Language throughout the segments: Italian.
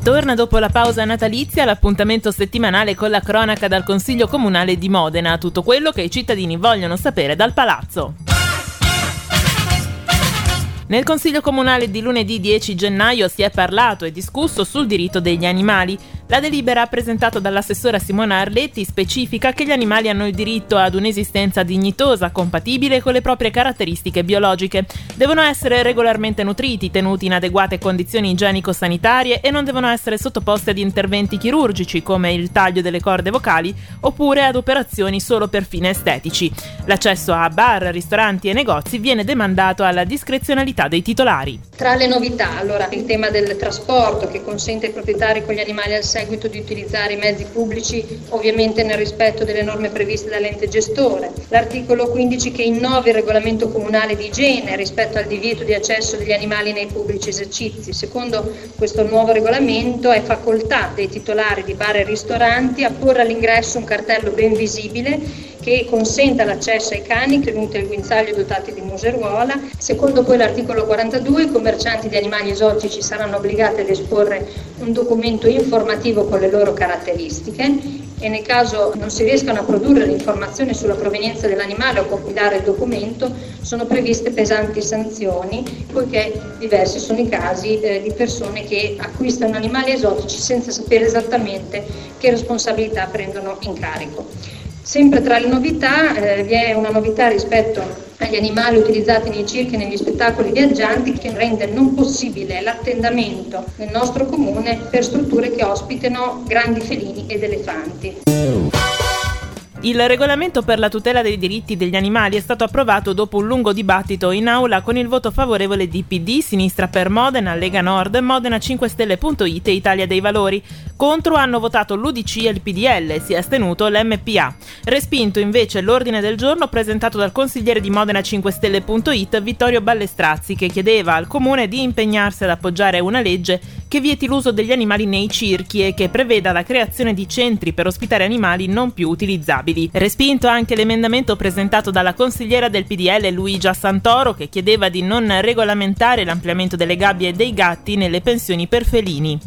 Torna dopo la pausa natalizia l'appuntamento settimanale con la cronaca dal Consiglio Comunale di Modena, tutto quello che i cittadini vogliono sapere dal Palazzo. Nel Consiglio Comunale di lunedì 10 gennaio si è parlato e discusso sul diritto degli animali. La delibera presentata dall'assessora Simona Arletti specifica che gli animali hanno il diritto ad un'esistenza dignitosa, compatibile con le proprie caratteristiche biologiche. Devono essere regolarmente nutriti, tenuti in adeguate condizioni igienico-sanitarie e non devono essere sottoposti ad interventi chirurgici come il taglio delle corde vocali oppure ad operazioni solo per fini estetici. L'accesso a bar, ristoranti e negozi viene demandato alla discrezionalità dei titolari. Tra le novità, allora, il tema del trasporto che consente ai proprietari con gli animali al seguito di utilizzare i mezzi pubblici, ovviamente nel rispetto delle norme previste dall'ente gestore. L'articolo 15 che innova il regolamento comunale di igiene rispetto al divieto di accesso degli animali nei pubblici esercizi. Secondo questo nuovo regolamento è facoltà dei titolari di bar e ristoranti a porre all'ingresso un cartello ben visibile che consenta l'accesso ai cani tenuti al guinzaglio dotati di museruola. Secondo poi l'articolo 42 i commercianti di animali esotici saranno obbligati ad esporre un documento informativo con le loro caratteristiche e nel caso non si riescano a produrre l'informazione sulla provenienza dell'animale o compilare il documento sono previste pesanti sanzioni, poiché diversi sono i casi di persone che acquistano animali esotici senza sapere esattamente che responsabilità prendono in carico. Sempre tra le novità vi è una novità rispetto agli animali utilizzati nei circhi e negli spettacoli viaggianti che rende non possibile l'attendamento nel nostro comune per strutture che ospitano grandi felini ed elefanti. Il regolamento per la tutela dei diritti degli animali è stato approvato dopo un lungo dibattito in aula con il voto favorevole di PD, Sinistra per Modena, Lega Nord, Modena 5 Stelle.it e Italia dei Valori. Contro hanno votato l'UDC e il PDL, si è astenuto l'MPA. Respinto invece l'ordine del giorno presentato dal consigliere di Modena 5 Stelle.it Vittorio Ballestrazzi, che chiedeva al comune di impegnarsi ad appoggiare una legge che vieti l'uso degli animali nei circhi e che preveda la creazione di centri per ospitare animali non più utilizzabili. Respinto anche l'emendamento presentato dalla consigliera del PDL Luigia Santoro, che chiedeva di non regolamentare l'ampliamento delle gabbie e dei gatti nelle pensioni per felini.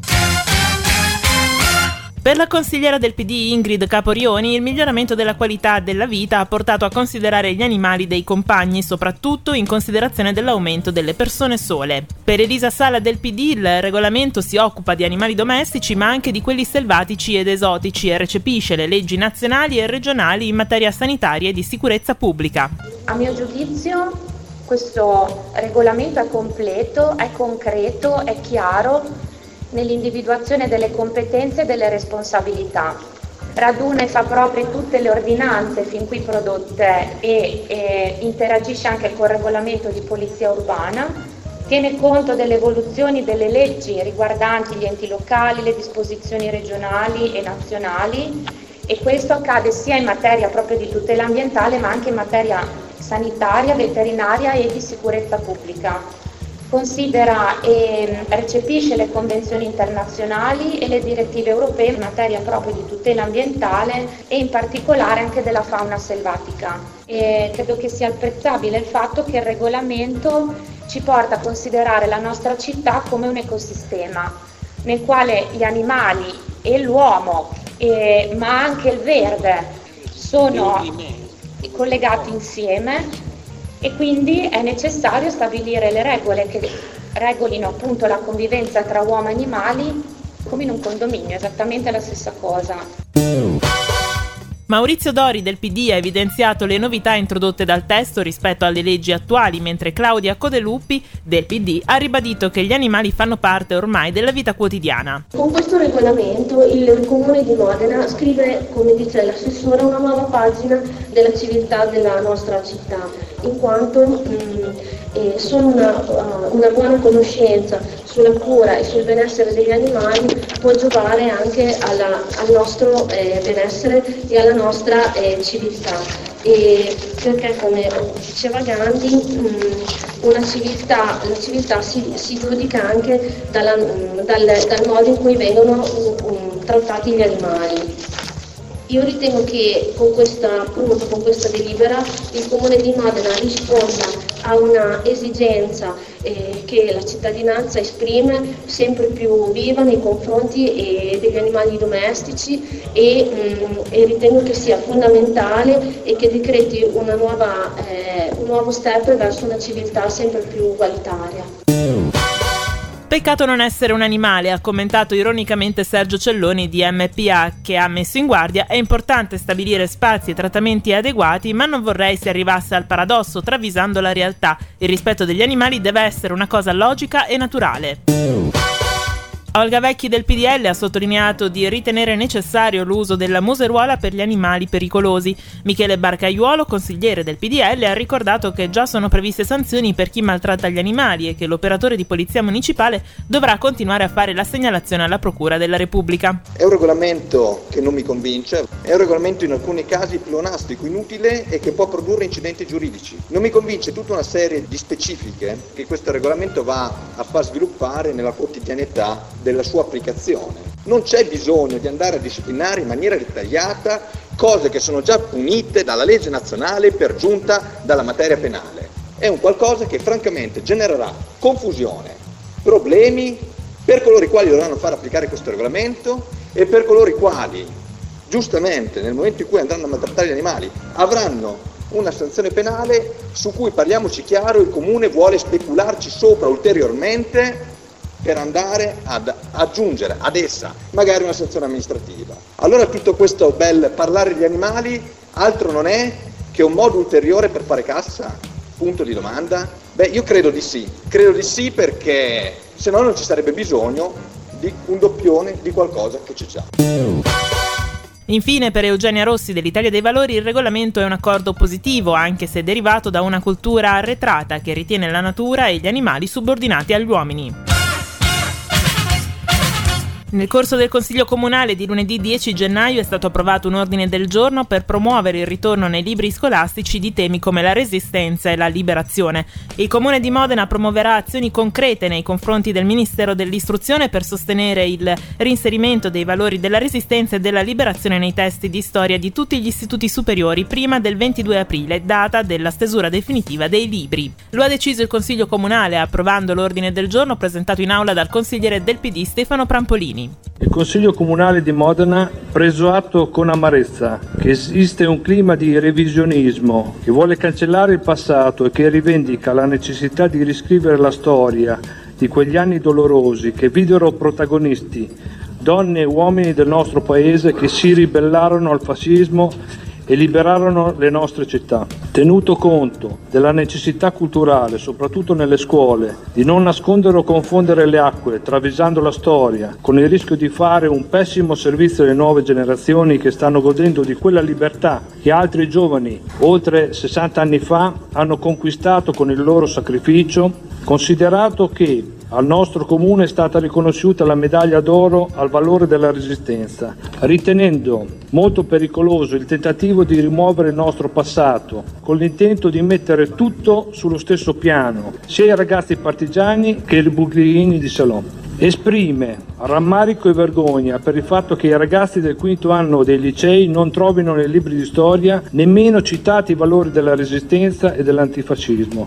Per la consigliera del PD Ingrid Caporioni, il miglioramento della qualità della vita ha portato a considerare gli animali dei compagni, soprattutto in considerazione dell'aumento delle persone sole. Per Elisa Sala del PD, il regolamento si occupa di animali domestici ma anche di quelli selvatici ed esotici e recepisce le leggi nazionali e regionali in materia sanitaria e di sicurezza pubblica. A mio giudizio questo regolamento è completo, è concreto, è chiaro nell'individuazione delle competenze e delle responsabilità. Raduna e fa proprie tutte le ordinanze fin qui prodotte e interagisce anche col regolamento di polizia urbana, tiene conto delle evoluzioni delle leggi riguardanti gli enti locali, le disposizioni regionali e nazionali e questo accade sia in materia proprio di tutela ambientale ma anche in materia sanitaria, veterinaria e di sicurezza pubblica. Considera e recepisce le convenzioni internazionali e le direttive europee in materia proprio di tutela ambientale e in particolare anche della fauna selvatica. E credo che sia apprezzabile il fatto che il regolamento ci porta a considerare la nostra città come un ecosistema nel quale gli animali e l'uomo, ma anche il verde, sono collegati insieme. E quindi è necessario stabilire le regole che regolino appunto la convivenza tra uomo e animali come in un condominio, esattamente la stessa cosa. Maurizio Dori del PD ha evidenziato le novità introdotte dal testo rispetto alle leggi attuali, mentre Claudia Codeluppi del PD ha ribadito che gli animali fanno parte ormai della vita quotidiana. Con questo regolamento il Comune di Modena scrive, come dice l'assessore, una nuova pagina della civiltà della nostra città, in quanto solo una buona conoscenza sulla cura e sul benessere degli animali può giovare anche al nostro benessere e alla nostra civiltà. E perché, come diceva Gandhi, la civiltà si giudica anche dal modo in cui vengono trattati gli animali. Io ritengo che con questa delibera il Comune di Modena risponda a una esigenza che la cittadinanza esprime sempre più viva nei confronti degli animali domestici e ritengo che sia fondamentale e che decreti un nuovo step verso una civiltà sempre più ugualitaria. Peccato non essere un animale, ha commentato ironicamente Sergio Celloni di MPA, che ha messo in guardia: è importante stabilire spazi e trattamenti adeguati, ma non vorrei si arrivasse al paradosso, travisando la realtà. Il rispetto degli animali deve essere una cosa logica e naturale. Olga Vecchi del PDL ha sottolineato di ritenere necessario l'uso della museruola per gli animali pericolosi. Michele Barcaiuolo, consigliere del PDL, ha ricordato che già sono previste sanzioni per chi maltratta gli animali e che l'operatore di polizia municipale dovrà continuare a fare la segnalazione alla Procura della Repubblica. È un regolamento che non mi convince, è un regolamento in alcuni casi pleonastico, inutile e che può produrre incidenti giuridici. Non mi convince tutta una serie di specifiche che questo regolamento va a far sviluppare nella quotidianità della sua applicazione. Non c'è bisogno di andare a disciplinare in maniera dettagliata cose che sono già punite dalla legge nazionale, per giunta dalla materia penale. È un qualcosa che francamente genererà confusione, problemi per coloro i quali dovranno far applicare questo regolamento e per coloro i quali, giustamente, nel momento in cui andranno a maltrattare gli animali, avranno una sanzione penale su cui, parliamoci chiaro, il Comune vuole specularci sopra ulteriormente per andare ad aggiungere ad essa magari una sanzione amministrativa. Allora tutto questo bel parlare di animali altro non è che un modo ulteriore per fare cassa? Punto di domanda? Beh, io credo di sì perché se no non ci sarebbe bisogno di un doppione di qualcosa che c'è già. Infine, per Eugenia Rossi dell'Italia dei Valori, il regolamento è un accordo positivo, anche se derivato da una cultura arretrata che ritiene la natura e gli animali subordinati agli uomini. Nel corso del Consiglio Comunale di lunedì 10 gennaio è stato approvato un ordine del giorno per promuovere il ritorno nei libri scolastici di temi come la Resistenza e la Liberazione. Il Comune di Modena promuoverà azioni concrete nei confronti del Ministero dell'Istruzione per sostenere il reinserimento dei valori della Resistenza e della Liberazione nei testi di storia di tutti gli istituti superiori prima del 22 aprile, data della stesura definitiva dei libri. Lo ha deciso il Consiglio Comunale approvando l'ordine del giorno presentato in aula dal consigliere del PD Stefano Prampolini. Il Consiglio Comunale di Modena ha preso atto con amarezza che esiste un clima di revisionismo che vuole cancellare il passato e che rivendica la necessità di riscrivere la storia di quegli anni dolorosi che videro protagonisti donne e uomini del nostro paese che si ribellarono al fascismo e liberarono le nostre città. Tenuto conto della necessità culturale, soprattutto nelle scuole, di non nascondere o confondere le acque, travisando la storia, con il rischio di fare un pessimo servizio alle nuove generazioni che stanno godendo di quella libertà che altri giovani, oltre 60 anni fa, hanno conquistato con il loro sacrificio, considerato che al nostro comune è stata riconosciuta la medaglia d'oro al valore della Resistenza, ritenendo molto pericoloso il tentativo di rimuovere il nostro passato, con l'intento di mettere tutto sullo stesso piano, sia i ragazzi partigiani che i buglierini di Salò. Esprime rammarico e vergogna per il fatto che i ragazzi del quinto anno dei licei non trovino nei libri di storia nemmeno citati i valori della Resistenza e dell'antifascismo.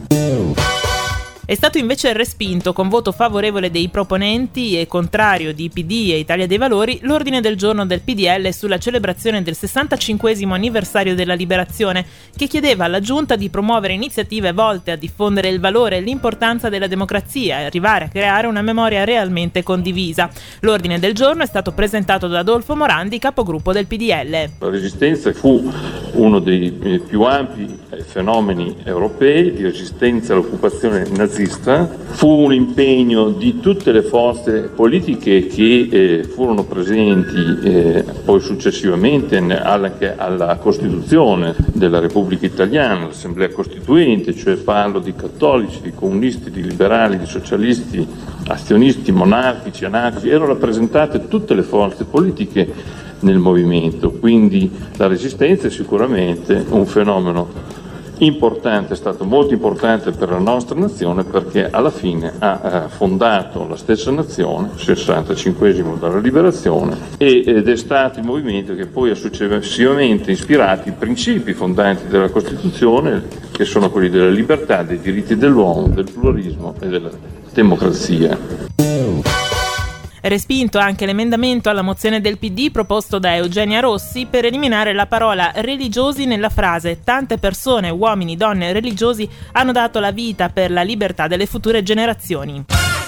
È stato invece respinto con voto favorevole dei proponenti e contrario di PD e Italia dei Valori l'ordine del giorno del PDL sulla celebrazione del 65° anniversario della Liberazione, che chiedeva alla Giunta di promuovere iniziative volte a diffondere il valore e l'importanza della democrazia e arrivare a creare una memoria realmente condivisa. L'ordine del giorno è stato presentato da Adolfo Morandi, capogruppo del PDL. La Resistenza fu uno dei più ampi fenomeni europei di resistenza all'occupazione nazista, fu un impegno di tutte le forze politiche che furono presenti poi successivamente anche alla Costituzione della Repubblica Italiana, l'Assemblea Costituente, cioè parlo di cattolici, di comunisti, di liberali, di socialisti, azionisti, monarchici, anarchici, erano rappresentate tutte le forze politiche nel movimento, quindi la Resistenza è sicuramente un fenomeno importante, è stato molto importante per la nostra nazione, perché alla fine ha fondato la stessa nazione, 65esimo dalla liberazione, ed è stato il movimento che poi ha successivamente ispirato i principi fondanti della Costituzione, che sono quelli della libertà, dei diritti dell'uomo, del pluralismo e della democrazia. Respinto anche l'emendamento alla mozione del PD proposto da Eugenia Rossi per eliminare la parola religiosi nella frase "tante persone, uomini, donne religiosi hanno dato la vita per la libertà delle future generazioni".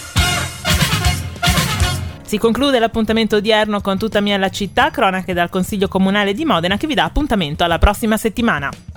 Si conclude l'appuntamento odierno con Tutta mia la città, cronache dal Consiglio Comunale di Modena, che vi dà appuntamento alla prossima settimana.